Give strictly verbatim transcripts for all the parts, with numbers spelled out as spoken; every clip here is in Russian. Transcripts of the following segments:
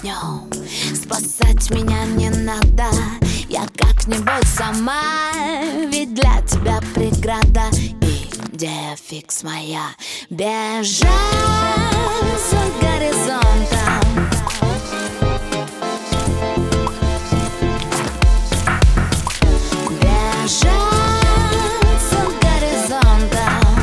песню. Спасать меня не надо, я как-нибудь сама. Ведь для тебя преграда, идея фикс моя. Бежать за горизонтом, бежать за горизонтом,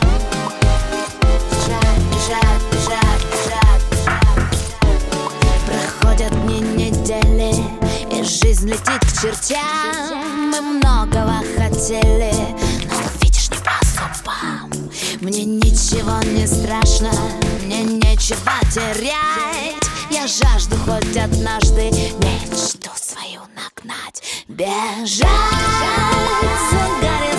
бежать, бежать, бежать, бежать, бежать. Проходят дни, недели, и жизнь летит к чертям. Мы многого хотели, но видишь, не по зубам. Мне ничего не страшно, мне нечего терять. Я жажду хоть однажды мечту свою нагнать. Бежать за горизонтом,